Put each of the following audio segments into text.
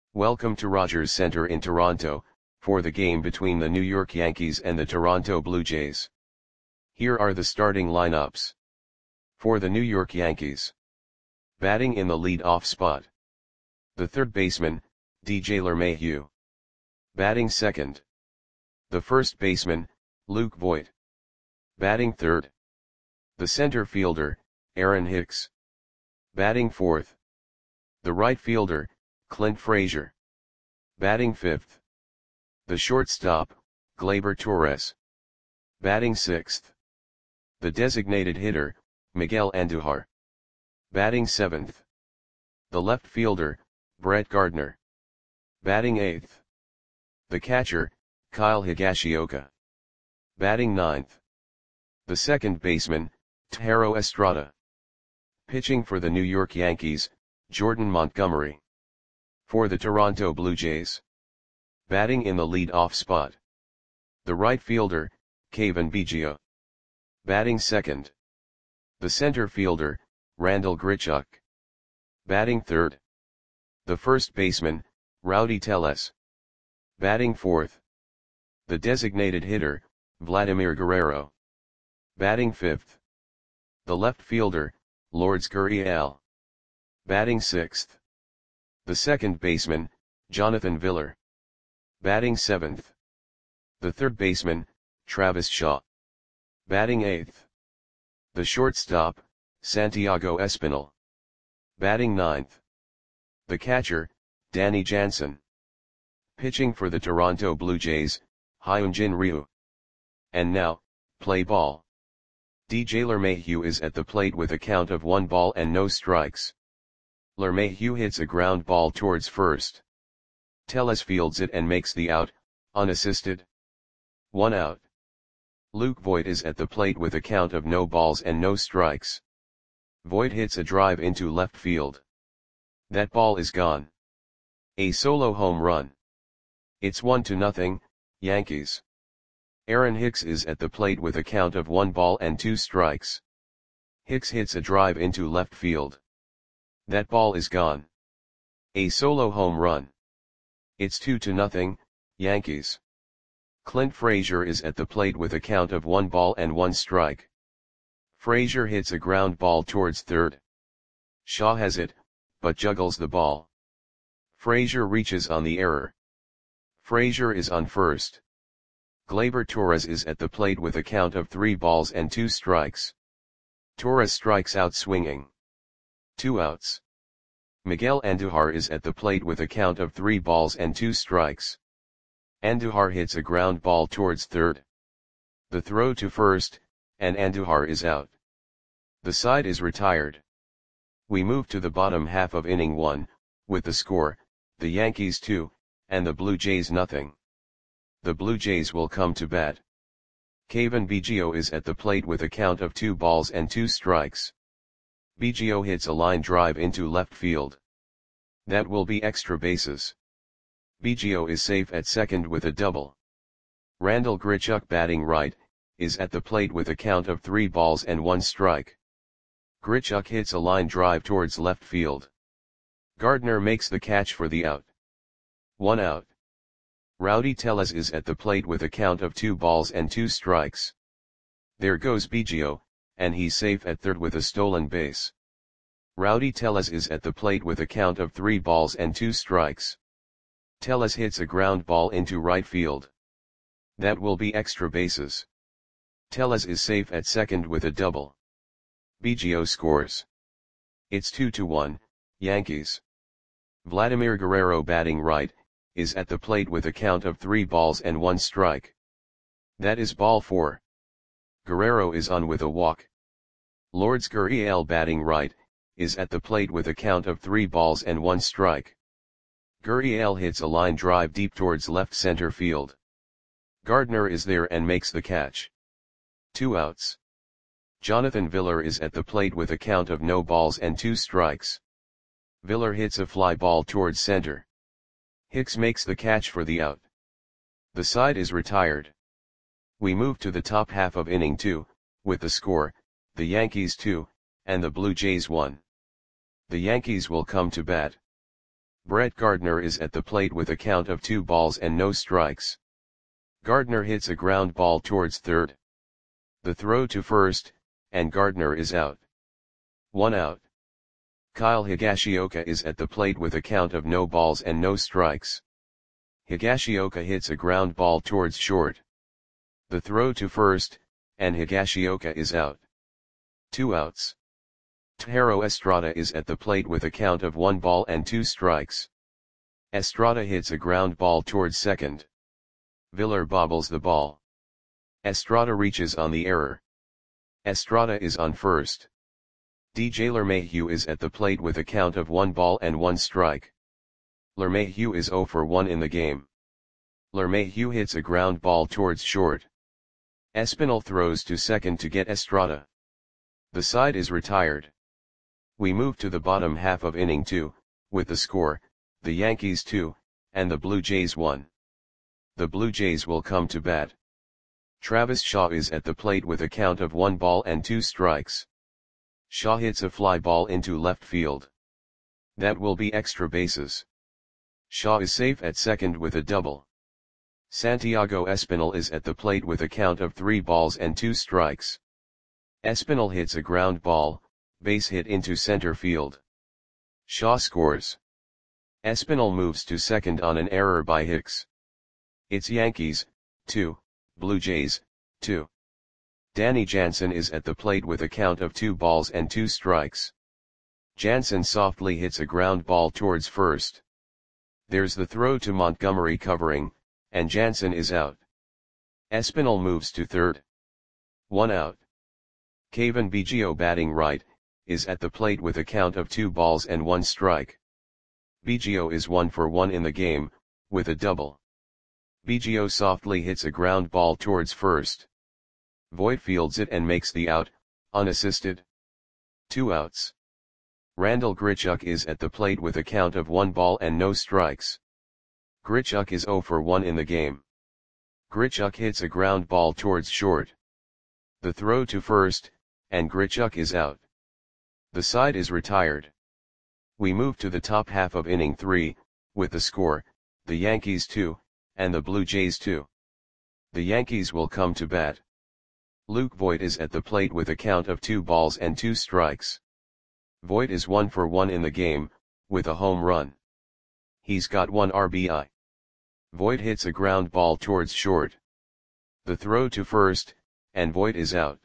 Welcome to Rogers Center in Toronto, for the game between the New York Yankees and the Toronto Blue Jays. Here are the starting lineups. For the New York Yankees. Batting in the lead-off spot. The third baseman, DJ LeMahieu. Batting second. The first baseman, Luke Voit. Batting third. The center fielder, Aaron Hicks. Batting fourth. The right fielder, Clint Frazier. Batting fifth. The shortstop, Gleyber Torres. Batting sixth. The designated hitter, Miguel Andujar. Batting seventh. The left fielder, Brett Gardner. Batting eighth. The catcher, Kyle Higashioka. Batting ninth. The second baseman, Thairo Estrada. Pitching for the New York Yankees, Jordan Montgomery. For the Toronto Blue Jays. Batting in the lead-off spot. The right fielder, Cavan Biggio. Batting second. The center fielder, Randal Grichuk. Batting third. The first baseman, Rowdy Tellez. Batting fourth. The designated hitter, Vladimir Guerrero. Batting fifth. The left fielder, Lourdes Gurriel. Batting sixth. The second baseman, Jonathan Villar. Batting seventh. The third baseman, Travis Shaw. Batting eighth. The shortstop, Santiago Espinal. Batting ninth. The catcher, Danny Jansen. Pitching for the Toronto Blue Jays, Hyunjin Ryu. And now, play ball. DJ LeMahieu is at the plate with a count of 1 ball and no strikes. LeMahieu hits a ground ball towards first. Tellez fields it and makes the out, unassisted. 1 out. Luke Voit is at the plate with a count of no balls and no strikes. Voit hits a drive into left field. That ball is gone. A solo home run. It's 1-0, Yankees. Aaron Hicks is at the plate with a count of 1 ball and 2 strikes. Hicks hits a drive into left field. That ball is gone. A solo home run. It's 2-0, Yankees. Clint Frazier is at the plate with a count of 1 ball and 1 strike. Frazier hits a ground ball towards third. Shaw has it, but juggles the ball. Frazier reaches on the error. Frazier is on first. Gleyber Torres is at the plate with a count of 3 balls and 2 strikes. Torres strikes out swinging. 2 outs. Miguel Andujar is at the plate with a count of 3 balls and 2 strikes. Andujar hits a ground ball towards third. The throw to first, and Andujar is out. The side is retired. We move to the bottom half of inning 1, with the score, the Yankees 2, and the Blue Jays 0. The Blue Jays will come to bat. Cavan Biggio is at the plate with a count of 2 balls and 2 strikes. Biggio hits a line drive into left field. That will be extra bases. Biggio is safe at second with a double. Randal Grichuk, batting right, is at the plate with a count of 3 balls and 1 strike. Grichuk hits a line drive towards left field. Gardner makes the catch for the out. 1 out. Rowdy Tellez is at the plate with a count of 2 balls and 2 strikes. There goes Biggio, and he's safe at third with a stolen base. Rowdy Tellez is at the plate with a count of 3 balls and 2 strikes. Tellez hits a ground ball into right field. That will be extra bases. Tellez is safe at second with a double. Biggio scores. It's 2-1, Yankees. Vladimir Guerrero, batting right, is at the plate with a count of 3 balls and 1 strike. That is ball 4. Guerrero is on with a walk. Lourdes Gurriel, batting right, is at the plate with a count of 3 balls and 1 strike. Gurriel hits a line drive deep towards left center field. Gardner is there and makes the catch. 2 outs. Jonathan Villar is at the plate with a count of no balls and 2 strikes. Villar hits a fly ball towards center. Hicks makes the catch for the out. The side is retired. We move to the top half of inning 2, with the score, the Yankees 2, and the Blue Jays 1. The Yankees will come to bat. Brett Gardner is at the plate with a count of 2 balls and no strikes. Gardner hits a ground ball towards third. The throw to first, and Gardner is out. 1 out. Kyle Higashioka is at the plate with a count of no balls and no strikes. Higashioka hits a ground ball towards short. The throw to first, and Higashioka is out. 2 outs. Thairo Estrada is at the plate with a count of 1 ball and 2 strikes. Estrada hits a ground ball towards second. Villar bobbles the ball. Estrada reaches on the error. Estrada is on first. DJ LeMahieu is at the plate with a count of 1 ball and 1 strike. LeMahieu is 0 for 1 in the game. LeMahieu hits a ground ball towards short. Espinal throws to second to get Estrada. The side is retired. We move to the bottom half of inning 2, with the score, the Yankees 2, and the Blue Jays 1. The Blue Jays will come to bat. Travis Shaw is at the plate with a count of 1 ball and 2 strikes. Shaw hits a fly ball into left field. That will be extra bases. Shaw is safe at second with a double. Santiago Espinal is at the plate with a count of 3 balls and 2 strikes. Espinal hits a ground ball, base hit into center field. Shaw scores. Espinal moves to second on an error by Hicks. It's Yankees, 2, Blue Jays, 2. Danny Jansen is at the plate with a count of 2 balls and 2 strikes. Jansen softly hits a ground ball towards first. There's the throw to Montgomery covering, and Jansen is out. Espinal moves to third. 1 out. Cavan Biggio batting right, is at the plate with a count of 2 balls and 1 strike. Biggio is 1 for 1 in the game, with a double. Biggio softly hits a ground ball towards first. Voit fields it and makes the out, unassisted. 2 outs. Randal Grichuk is at the plate with a count of 1 ball and no strikes. Grichuk is 0 for 1 in the game. Grichuk hits a ground ball towards short. The throw to first, and Grichuk is out. The side is retired. We move to the top half of inning 3, with the score, the Yankees 2, and the Blue Jays 2. The Yankees will come to bat. Luke Voit is at the plate with a count of 2 balls and 2 strikes. Voit is 1 for 1 in the game, with a home run. He's got 1 RBI. Voit hits a ground ball towards short. The throw to first, and Voit is out.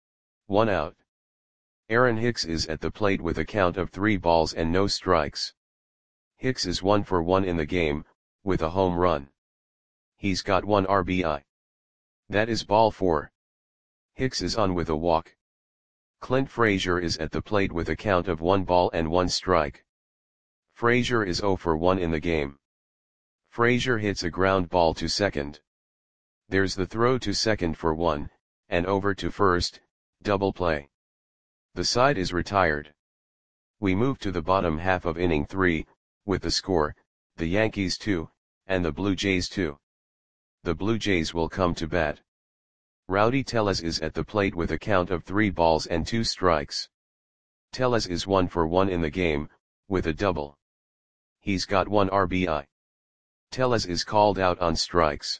1 out. Aaron Hicks is at the plate with a count of 3 balls and no strikes. Hicks is 1 for 1 in the game, with a home run. He's got 1 RBI. That is ball 4. Hicks is on with a walk. Clint Frazier is at the plate with a count of 1 ball and 1 strike. Frazier is 0 for 1 in the game. Frazier hits a ground ball to second. There's the throw to second for 1, and over to first, double play. The side is retired. We move to the bottom half of inning 3, with the score, the Yankees 2, and the Blue Jays 2. The Blue Jays will come to bat. Rowdy Tellez is at the plate with a count of 3 balls and 2 strikes. Tellez is 1 for 1 in the game, with a double. He's got 1 RBI. Tellez is called out on strikes.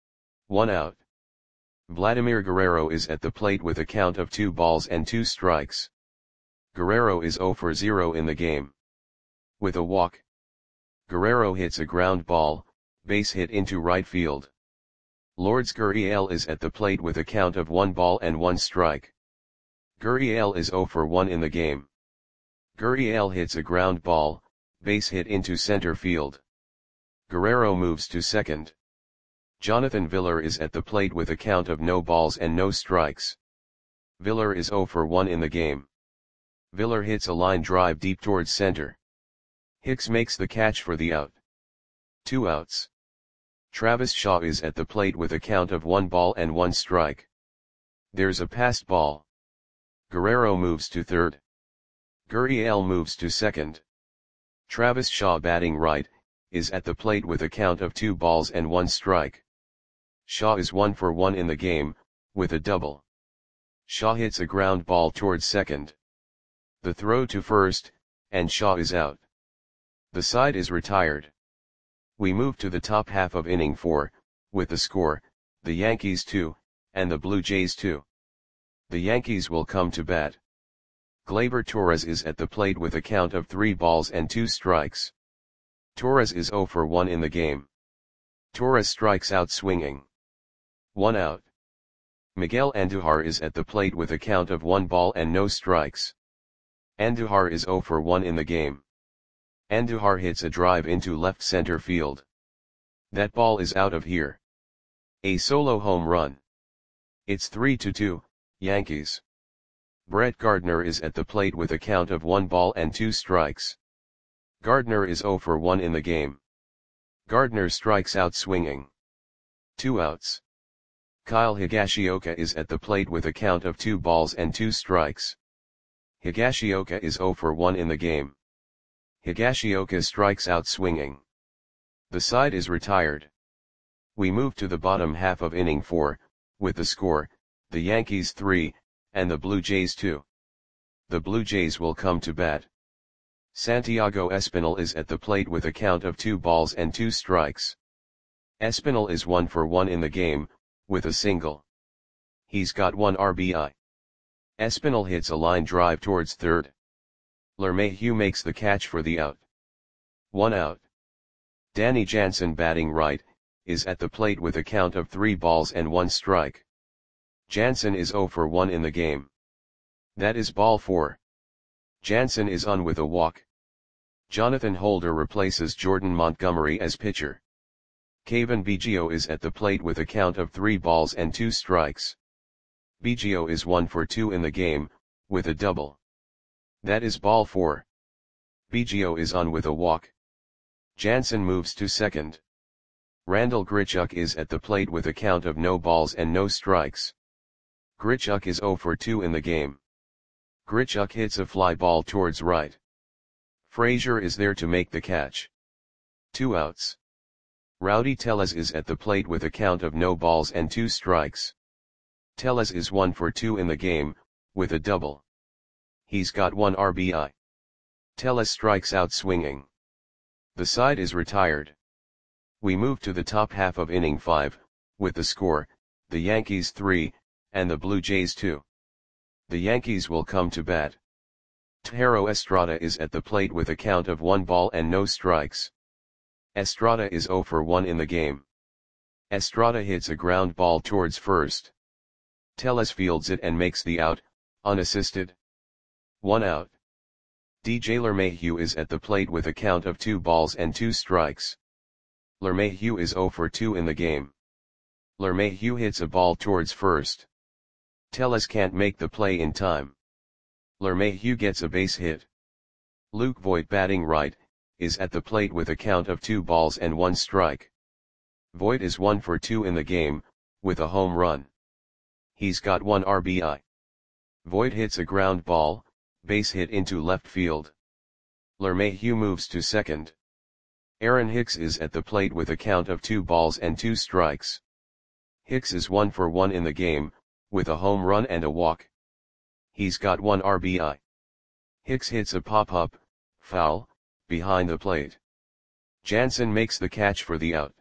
1 out. Vladimir Guerrero is at the plate with a count of 2 balls and 2 strikes. Guerrero is 0 for 0 in the game. With a walk. Guerrero hits a ground ball, base hit into right field. Lourdes Gurriel is at the plate with a count of 1 ball and 1 strike. Gurriel is 0 for 1 in the game. Gurriel hits a ground ball, base hit into center field. Guerrero moves to second. Jonathan Villar is at the plate with a count of no balls and no strikes. Villar is 0 for 1 in the game. Villar hits a line drive deep towards center. Hicks makes the catch for the out. 2 outs. Travis Shaw is at the plate with a count of 1 ball and 1 strike. There's a passed ball. Guerrero moves to third. Gurriel moves to second. Travis Shaw batting right, is at the plate with a count of 2 balls and 1 strike. Shaw is 1 for 1 in the game, with a double. Shaw hits a ground ball towards second. The throw to first, and Shaw is out. The side is retired. We move to the top half of inning 4, with the score, the Yankees 2, and the Blue Jays 2. The Yankees will come to bat. Gleyber Torres is at the plate with a count of 3 balls and 2 strikes. Torres is 0 for 1 in the game. Torres strikes out swinging. 1 out. Miguel Andujar is at the plate with a count of 1 ball and no strikes. Andujar is 0 for 1 in the game. Andujar hits a drive into left center field. That ball is out of here. A solo home run. It's 3-2, Yankees. Brett Gardner is at the plate with a count of 1 ball and 2 strikes. Gardner is 0 for 1 in the game. Gardner strikes out swinging. 2 outs. Kyle Higashioka is at the plate with a count of 2 balls and 2 strikes. Higashioka is 0 for 1 in the game. Higashioka strikes out swinging. The side is retired. We move to the bottom half of inning 4, with the score, the Yankees 3, and the Blue Jays 2. The Blue Jays will come to bat. Santiago Espinal is at the plate with a count of 2 balls and 2 strikes. Espinal is 1 for 1 in the game, with a single. He's got 1 RBI. Espinal hits a line drive towards third. LeMahieu makes the catch for the out. 1 out. Danny Jansen, batting right, is at the plate with a count of 3 balls and 1 strike. Jansen is 0 for 1 in the game. That is ball 4. Jansen is on with a walk. Jonathan Holder replaces Jordan Montgomery as pitcher. Cavan Biggio is at the plate with a count of 3 balls and 2 strikes. Biggio is 1 for 2 in the game, with a double. That is ball 4. Biggio is on with a walk. Jansen moves to second. Randall Grichuk is at the plate with a count of no balls and no strikes. Grichuk is 0 for 2 in the game. Grichuk hits a fly ball towards right. Frazier is there to make the catch. 2 outs. Rowdy Tellez is at the plate with a count of no balls and 2 strikes. Tellez is 1 for 2 in the game, with a double. He's got 1 RBI. Tellez strikes out swinging. The side is retired. We move to the top half of inning 5, with the score, the Yankees 3, and the Blue Jays 2. The Yankees will come to bat. Thairo Estrada is at the plate with a count of 1 ball and no strikes. Estrada is 0 for 1 in the game. Estrada hits a ground ball towards first. Tellez fields it and makes the out, unassisted. 1 out. DJ LeMahieu is at the plate with a count of 2 balls and 2 strikes. LeMahieu is 0 for 2 in the game. LeMahieu hits a ball towards first. Tellez can't make the play in time. LeMahieu gets a base hit. Luke Voit, batting right, is at the plate with a count of 2 balls and 1 strike. Voit is 1 for 2 in the game, with a home run. He's got 1 RBI. Voit hits a ground ball, base hit into left field. LeMahieu moves to second. Aaron Hicks is at the plate with a count of 2 balls and 2 strikes. Hicks is 1 for 1 in the game, with a home run and a walk. He's got 1 RBI. Hicks hits a pop-up, foul, behind the plate. Jansen makes the catch for the out.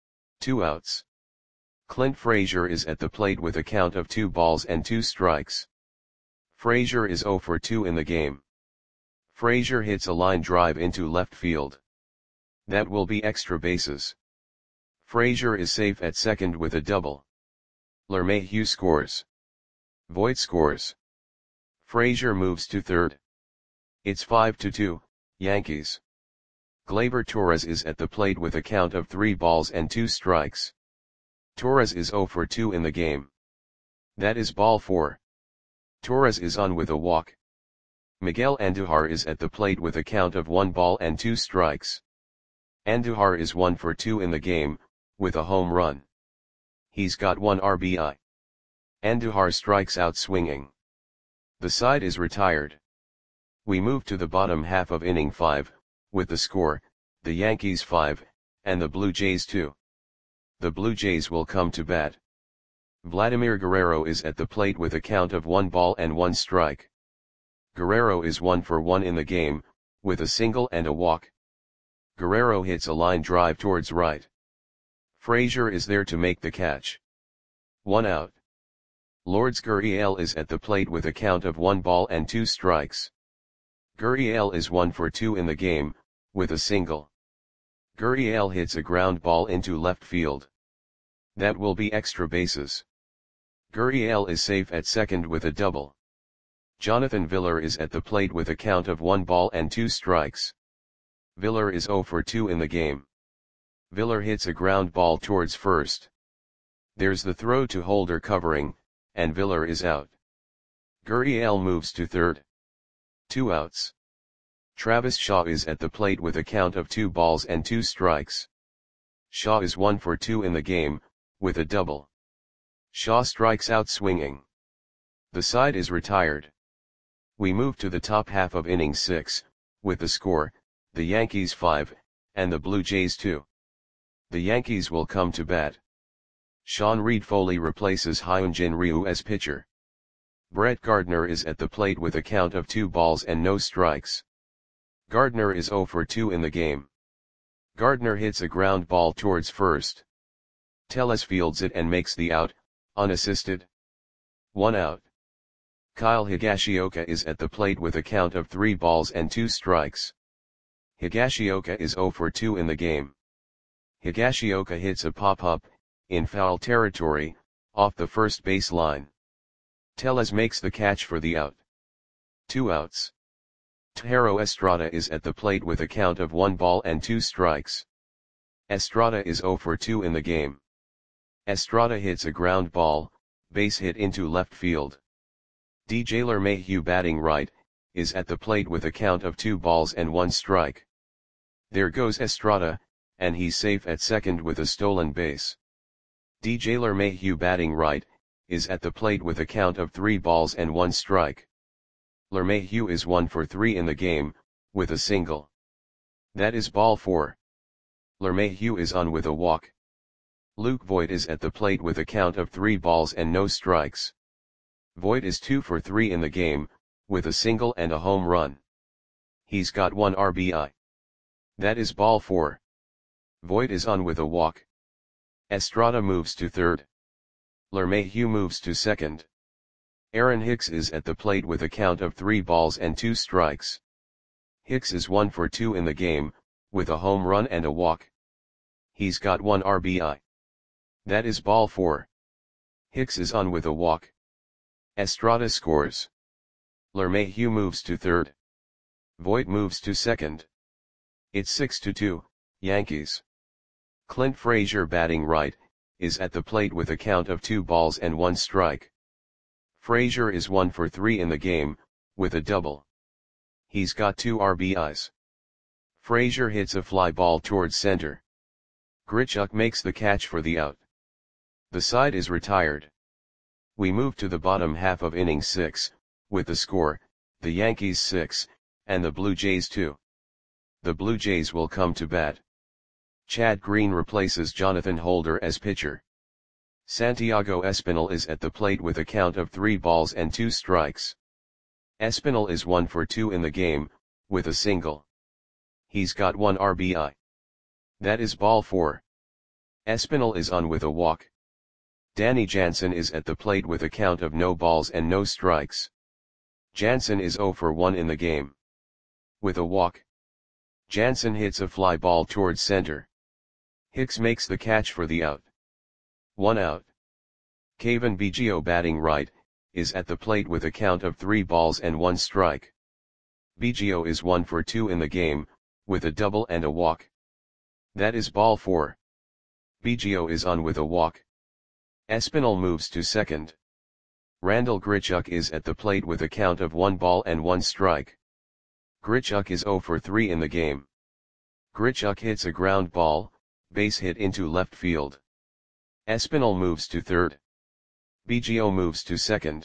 2 outs. Clint Frazier is at the plate with a count of 2 balls and 2 strikes. Frazier is 0 for 2 in the game. Frazier hits a line drive into left field. That will be extra bases. Frazier is safe at second with a double. LeMahieu scores. Voit scores. Frazier moves to third. It's 5-2, Yankees. Gleyber Torres is at the plate with a count of 3 balls and 2 strikes. Torres is 0 for 2 in the game. That is ball 4. Torres is on with a walk. Miguel Andujar is at the plate with a count of 1 ball and 2 strikes. Andujar is 1 for 2 in the game, with a home run. He's got 1 RBI. Andujar strikes out swinging. The side is retired. We move to the bottom half of inning 5, with the score, the Yankees 5, and the Blue Jays 2. The Blue Jays will come to bat. Vladimir Guerrero is at the plate with a count of 1 ball and 1 strike. Guerrero is 1 for 1 in the game, with a single and a walk. Guerrero hits a line drive towards right. Frazier is there to make the catch. 1 out. Lourdes Gurriel is at the plate with a count of 1 ball and 2 strikes. Gurriel is 1 for 2 in the game, with a single. Gurriel hits a ground ball into left field. That will be extra bases. Gurriel is safe at second with a double. Jonathan Villar is at the plate with a count of 1 ball and 2 strikes. Villar is 0 for 2 in the game. Villar hits a ground ball towards first. There's the throw to Holder covering, and Villar is out. Gurriel moves to third. 2 outs. Travis Shaw is at the plate with a count of 2 balls and 2 strikes. Shaw is 1 for 2 in the game, with a double. Shaw strikes out swinging. The side is retired. We move to the top half of inning 6, with the score, the Yankees 5, and the Blue Jays 2. The Yankees will come to bat. Sean Reed Foley replaces Hyunjin Ryu as pitcher. Brett Gardner is at the plate with a count of 2 balls and no strikes. Gardner is 0 for 2 in the game. Gardner hits a ground ball towards first. Tellez fields it and makes the out, unassisted. 1 out. Kyle Higashioka is at the plate with a count of 3 balls and 2 strikes. Higashioka is 0 for 2 in the game. Higashioka hits a pop-up, in foul territory, off the first base line. Tellez makes the catch for the out. 2 outs. Tejero Estrada is at the plate with a count of 1 ball and 2 strikes. Estrada is 0 for 2 in the game. Estrada hits a ground ball, base hit into left field. DJ LeMahieu batting right, is at the plate with a count of 2 balls and 1 strike. There goes Estrada, and he's safe at second with a stolen base. DJ LeMahieu batting right, is at the plate with a count of 3 balls and 1 strike. LeMahieu is 1 for 3 in the game, with a single. That is ball 4. LeMahieu is on with a walk. Luke Voit is at the plate with a count of 3 balls and no strikes. Voit is 2 for 3 in the game, with a single and a home run. He's got 1 RBI. That is ball 4. Voit is on with a walk. Estrada moves to third. LeMahieu moves to second. Aaron Hicks is at the plate with a count of 3 balls and 2 strikes. Hicks is 1 for 2 in the game, with a home run and a walk. He's got 1 RBI. That is ball 4. Hicks is on with a walk. Estrada scores. LeMahieu moves to third. Voit moves to second. It's 6-2, Yankees. Clint Frazier batting right, is at the plate with a count of 2 balls and 1 strike. Frazier is 1 for 3 in the game, with a double. He's got 2 RBIs. Frazier hits a fly ball towards center. Grichuk makes the catch for the out. The side is retired. We move to the bottom half of inning 6, with the score, the Yankees 6, and the Blue Jays 2. The Blue Jays will come to bat. Chad Green replaces Jonathan Holder as pitcher. Santiago Espinal is at the plate with a count of 3 balls and 2 strikes. Espinal is 1 for 2 in the game, with a single. He's got 1 RBI. That is ball 4. Espinal is on with a walk. Danny Jansen is at the plate with a count of no balls and no strikes. Jansen is 0 for 1 in the game. With a walk. Jansen hits a fly ball towards center. Hicks makes the catch for the out. 1 out. Cavan Biggio batting right, is at the plate with a count of 3 balls and 1 strike. Biggio is 1 for 2 in the game, with a double and a walk. That is ball 4. Biggio is on with a walk. Espinal moves to second. Randall Grichuk is at the plate with a count of 1 ball and 1 strike. Grichuk is 0 for 3 in the game. Grichuk hits a ground ball, base hit into left field. Espinal moves to third. Biggio moves to second.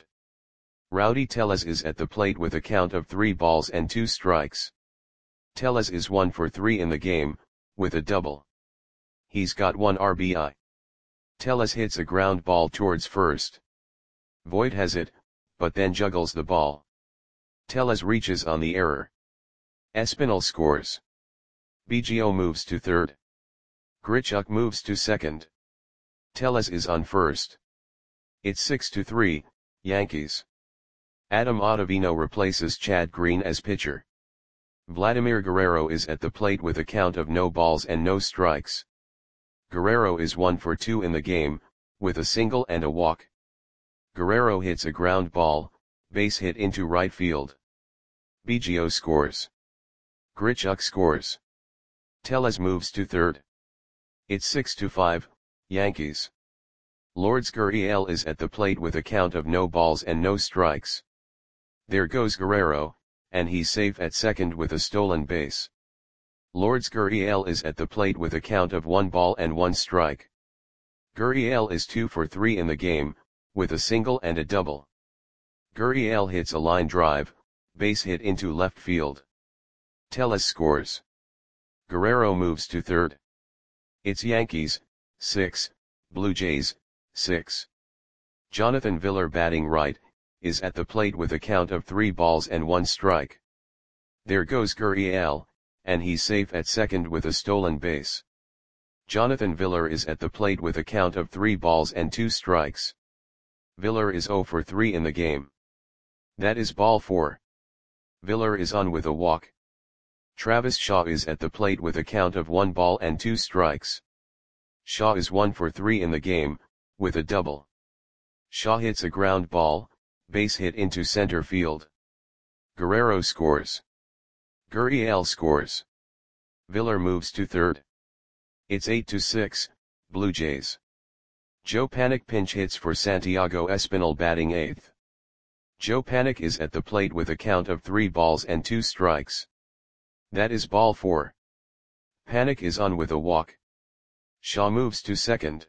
Rowdy Tellez is at the plate with a count of 3 balls and 2 strikes. Tellez is 1 for 3 in the game, with a double. He's got 1 RBI. Tellez hits a ground ball towards first. Voit has it, but then juggles the ball. Tellez reaches on the error. Espinal scores. Biggio moves to third. Grichuk moves to second. Tellez is on first. It's 6-3, Yankees. Adam Ottavino replaces Chad Green as pitcher. Vladimir Guerrero is at the plate with a count of no balls and no strikes. Guerrero is 1 for 2 in the game, with a single and a walk. Guerrero hits a ground ball, base hit into right field. Biggio scores. Grichuk scores. Tellez moves to third. It's 6-5, Yankees. Lourdes Gurriel is at the plate with a count of no balls and no strikes. There goes Guerrero, and he's safe at second with a stolen base. Lourdes Gurriel is at the plate with a count of 1 ball and 1 strike. Gurriel is 2 for 3 in the game, with a single and a double. Gurriel hits a line drive, base hit into left field. Tellez scores. Guerrero moves to third. It's Yankees, 6, Blue Jays, 6. Jonathan Villar batting right, is at the plate with a count of 3 balls and 1 strike. There goes Gurriel, and he's safe at second with a stolen base. Jonathan Villar is at the plate with a count of 3 balls and 2 strikes. Villar is 0 for 3 in the game. That is ball 4. Villar is on with a walk. Travis Shaw is at the plate with a count of 1 ball and 2 strikes. Shaw is 1 for 3 in the game, with a double. Shaw hits a ground ball, base hit into center field. Guerrero scores. Gurriel scores. Villar moves to third. It's 8-6, Blue Jays. Joe Panik pinch hits for Santiago Espinal batting 8th. Joe Panik is at the plate with a count of 3 balls and 2 strikes. That is ball 4. Panik is on with a walk. Shaw moves to second.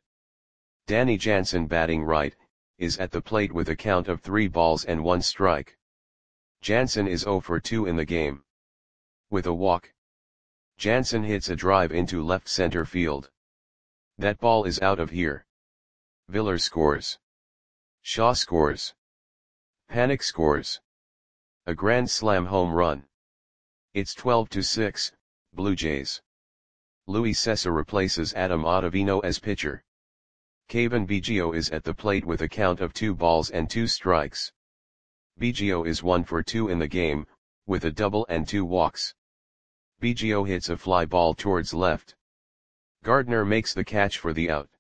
Danny Jansen batting right, is at the plate with a count of 3 balls and 1 strike. Jansen is 0 for 2 in the game. With a walk. Jansen hits a drive into left center field. That ball is out of here. Villar scores. Shaw scores. Panik scores. A grand slam home run. It's 12-6, Blue Jays. Luis Cessa replaces Adam Ottavino as pitcher. Cavan Biggio is at the plate with a count of 2 balls and 2 strikes. Biggio is 1 for 2 in the game, with a double and 2 walks. Biggio hits a fly ball towards left. Gardner makes the catch for the out.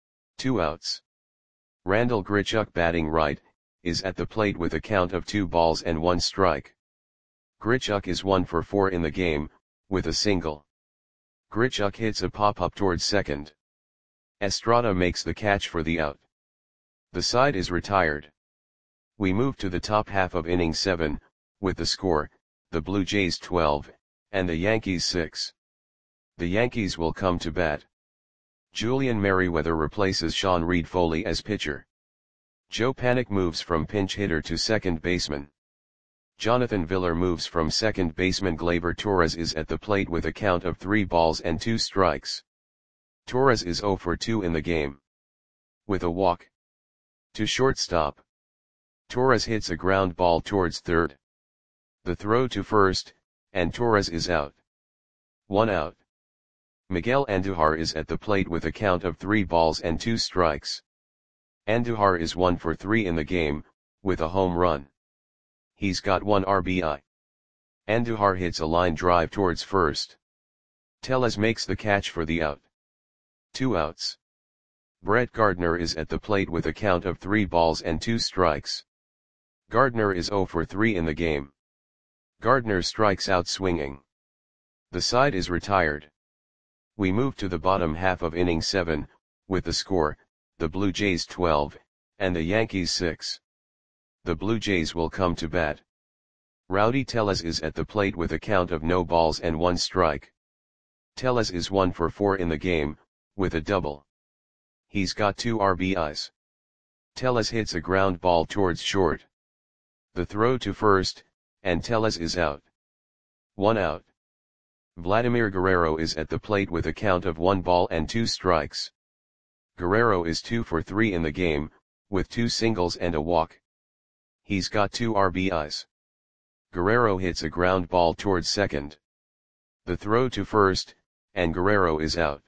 2 outs. Randall Grichuk batting right, is at the plate with a count of 2 balls and 1 strike. Grichuk is 1 for 4 in the game, with a single. Grichuk hits a pop-up towards second. Estrada makes the catch for the out. The side is retired. We move to the top half of inning 7, with the score, the Blue Jays 12, and the Yankees 6. The Yankees will come to bat. Julian Merryweather replaces Sean Reed-Foley as pitcher. Joe Panik moves from pinch hitter to second baseman. Jonathan Villar moves from second baseman. Gleyber Torres is at the plate with a count of 3 balls and 2 strikes. Torres is 0 for 2 in the game. With a walk. To shortstop. Torres hits a ground ball towards third. The throw to first, and Torres is out. 1 out. Miguel Andujar is at the plate with a count of 3 balls and 2 strikes. Andujar is 1 for 3 in the game, with a home run. He's got 1 RBI. Andujar hits a line drive towards first. Tellez makes the catch for the out. 2 outs. Brett Gardner is at the plate with a count of 3 balls and 2 strikes. Gardner is 0 for 3 in the game. Gardner strikes out swinging. The side is retired. We move to the bottom half of inning 7, with the score, the Blue Jays 12, and the Yankees 6. The Blue Jays will come to bat. Rowdy Tellez is at the plate with a count of no balls and 1 strike. Tellez is 1 for 4 in the game, with a double. He's got 2 RBIs. Tellez hits a ground ball towards short. The throw to first, and Tellez is out. 1 out. Vladimir Guerrero is at the plate with a count of 1 ball and 2 strikes. Guerrero is 2 for 3 in the game, with 2 singles and a walk. He's got 2 RBIs. Guerrero hits a ground ball towards second. The throw to first, and Guerrero is out.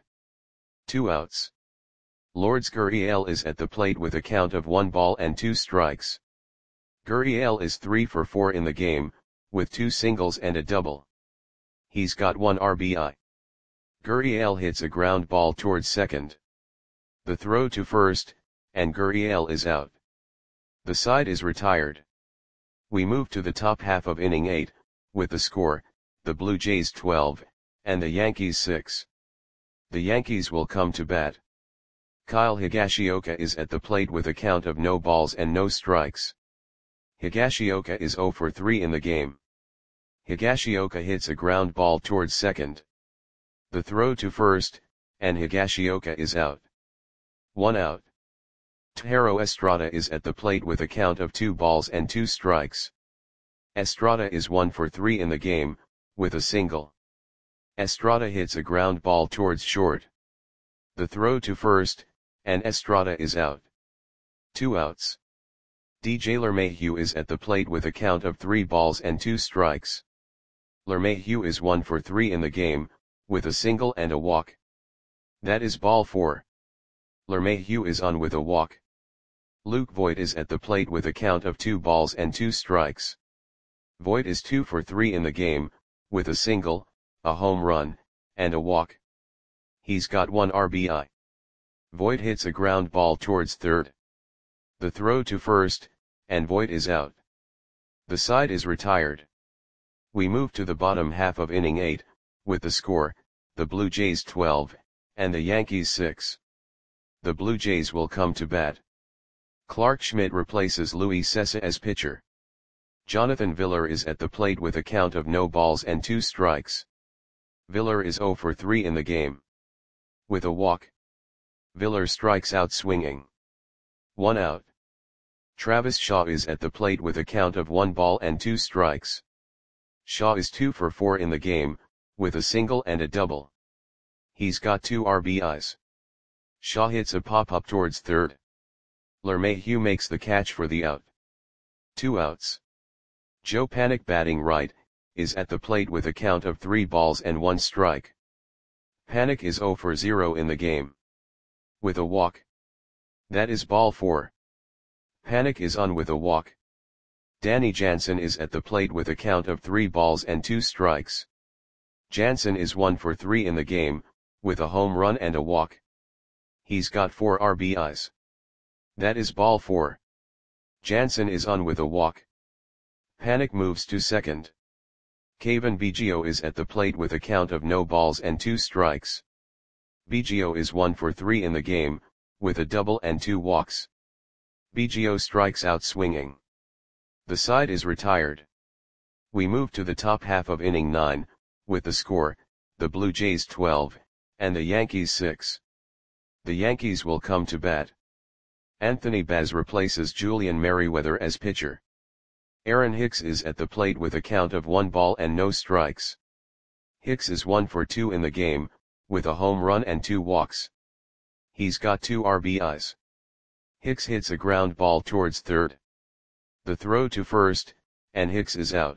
2 outs. Lourdes Gurriel is at the plate with a count of 1 ball and 2 strikes. Gurriel is 3 for 4 in the game, with 2 singles and a double. He's got 1 RBI. Gurriel hits a ground ball towards second. The throw to first, and Gurriel is out. The side is retired. We move to the top half of inning 8, with the score, the Blue Jays 12, and the Yankees 6. The Yankees will come to bat. Kyle Higashioka is at the plate with a count of no balls and no strikes. Higashioka is 0 for 3 in the game. Higashioka hits a ground ball towards second. The throw to first, and Higashioka is out. 1 out. Thairo Estrada is at the plate with a count of 2 balls and 2 strikes. Estrada is 1 for 3 in the game, with a single. Estrada hits a ground ball towards short. The throw to first, and Estrada is out. 2 outs. DJ LeMahieu is at the plate with a count of 3 balls and 2 strikes. LeMahieu is 1 for 3 in the game, with a single and a walk. That is ball 4. LeMahieu is on with a walk. Luke Voit is at the plate with a count of 2 balls and 2 strikes. Voit is 2 for 3 in the game, with a single, a home run, and a walk. He's got 1 RBI. Voit hits a ground ball towards third. The throw to first, and Voit is out. The side is retired. We move to the bottom half of inning 8, with the score, the Blue Jays 12, and the Yankees 6. The Blue Jays will come to bat. Clark Schmidt replaces Luis Cessa as pitcher. Jonathan Villar is at the plate with a count of no balls and 2 strikes. Villar is 0 for 3 in the game. With a walk. Villar strikes out swinging. 1 out. Travis Shaw is at the plate with a count of 1 ball and 2 strikes. Shaw is 2 for 4 in the game, with a single and a double. He's got 2 RBIs. Shaw hits a pop-up towards third. LeMahieu makes the catch for the out. 2 outs. Joe Panik, batting right, is at the plate with a count of 3 balls and 1 strike. Panik is 0 for 0 in the game. With a walk. That is ball 4. Panik is on with a walk. Danny Jansen is at the plate with a count of 3 balls and 2 strikes. Jansen is 1 for 3 in the game, with a home run and a walk. He's got 4 RBIs. That is ball 4. Jansen is on with a walk. Panik moves to second. Cavan Biggio is at the plate with a count of no balls and 2 strikes. Biggio is 1 for 3 in the game, with a double and 2 walks. Biggio strikes out swinging. The side is retired. We move to the top half of inning 9, with the score, the Blue Jays 12, and the Yankees 6. The Yankees will come to bat. Anthony Baz replaces Julian Merryweather as pitcher. Aaron Hicks is at the plate with a count of 1 ball and no strikes. Hicks is 1 for 2 in the game, with a home run and 2 walks. He's got 2 RBIs. Hicks hits a ground ball towards third. The throw to first, and Hicks is out.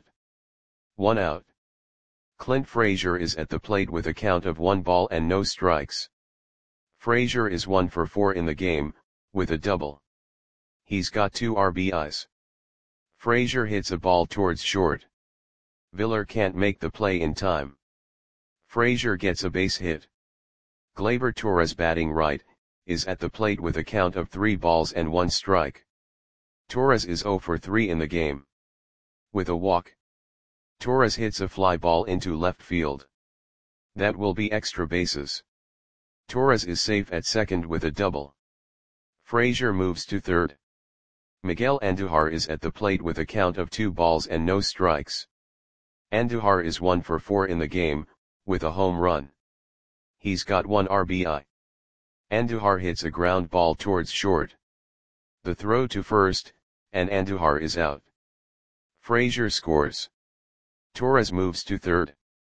1 out. Clint Frazier is at the plate with a count of 1 ball and no strikes. Frazier is 1 for 4 in the game, with a double. He's got 2 RBIs. Frazier hits a ball towards short. Villar can't make the play in time. Frazier gets a base hit. Gleyber Torres, batting right, is at the plate with a count of 3 balls and 1 strike. Torres is 0 for 3 in the game. With a walk. Torres hits a fly ball into left field. That will be extra bases. Torres is safe at second with a double. Frazier moves to third. Miguel Andujar is at the plate with a count of 2 balls and no strikes. Andujar is 1 for 4 in the game, with a home run. He's got 1 RBI. Andujar hits a ground ball towards short. The throw to first, and Andujar is out. Frazier scores. Torres moves to third.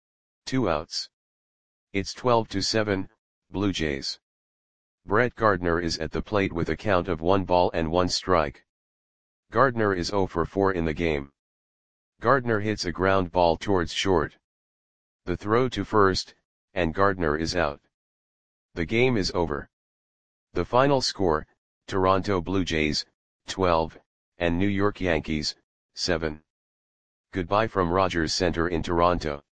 2 outs. It's 12-7, Blue Jays. Brett Gardner is at the plate with a count of 1 ball and 1 strike. Gardner is 0 for 4 in the game. Gardner hits a ground ball towards short. The throw to first, and Gardner is out. The game is over. The final score, Toronto Blue Jays, 12, and New York Yankees, 7. Goodbye from Rogers Center in Toronto.